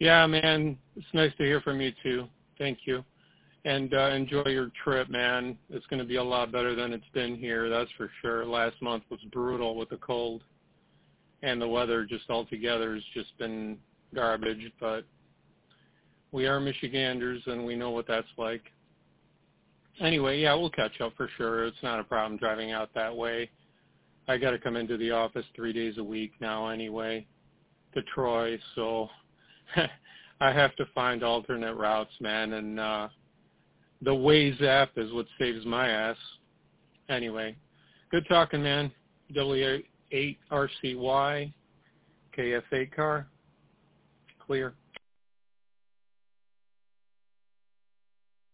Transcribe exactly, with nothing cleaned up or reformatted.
Yeah, man, it's nice to hear from you too. Thank you. And uh, enjoy your trip, man. It's going to be a lot better than it's been here, that's for sure. Last month was brutal with the cold, and the weather just altogether has just been garbage. But we are Michiganders, and we know what that's like. Anyway, yeah, we'll catch up for sure. It's not a problem driving out that way. I got to come into the office three days a week now anyway to Troy, so I have to find alternate routes, man, and uh, the Waze app is what saves my ass. Anyway, good talking, man. W eight R C Y, K F A car, clear.